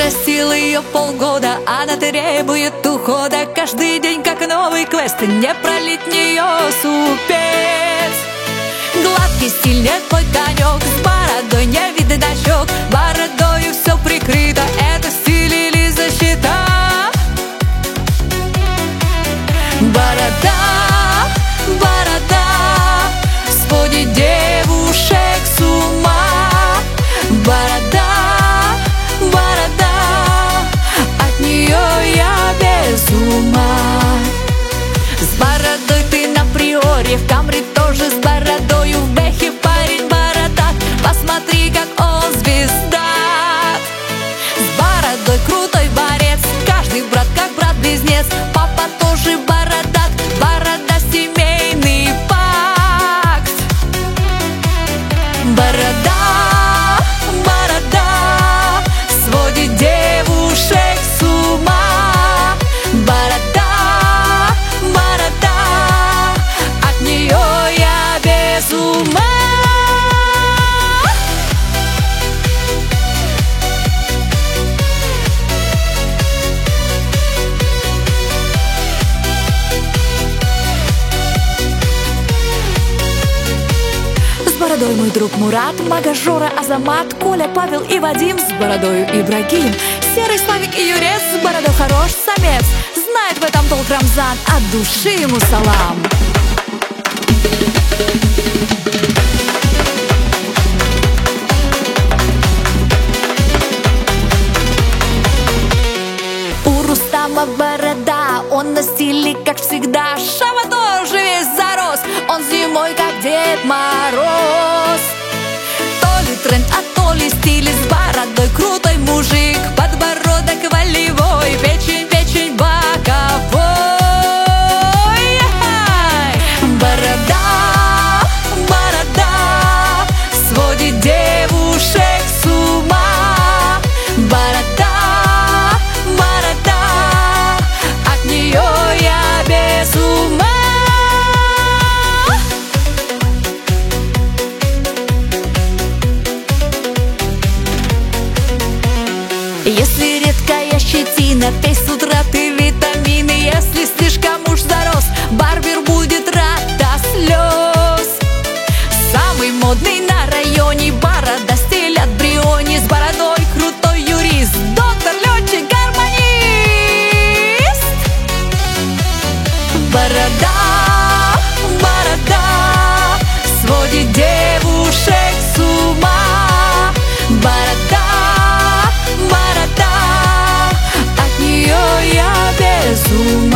растил ее полгода, она требует ухода. Каждый день как новый квест, не пролить нее супец. Гладкий стиль, нет мой конек, с бородой не видно щек. Бородою все прикрыто, это стиль или защита? Борода, борода сводит девушек с ума. Борода, борода, от нее я без ума. С бородой ты на приоре, в Камри тоже с бородою, в Бэхе парень бородат, посмотри, как он звезда. С бородой крутой борец, каждый брат как брат-близнец. Папа тоже бородат, борода семейный пакт. Борода, борода сводит девушек с ума. Борода, борода, от нее я без ума. С бородой мой друг Мурат, Мага Жора, Азамат, Коля, Павел и Вадим. С бородою Ибрагим, Серый, Славик и Юрец. С бородой хорош самец, знает в этом толк Рамзан, от души ему салам. У Рустама борода, он на стиле как всегда. Шава тоже весь зарос, он зимой как Дед Мороз. То ли тренд, а то ли стиль, с бородой крутой мужик. Подбородок волевой, печень, печень боковой. Борода, борода сводит девушек с ума. Борода, борода, от нее я без ума. Если редкая щетина, пей с утра ты витамины. Если слишком уж зарос, барбер будет рад до слез. Самый модный на районе, борода стиль от Бриони. С бородой крутой юрист, доктор, летчик, гармонист. Борода, борода сводит девушек с ума. Борода, борода, от нее я без ума.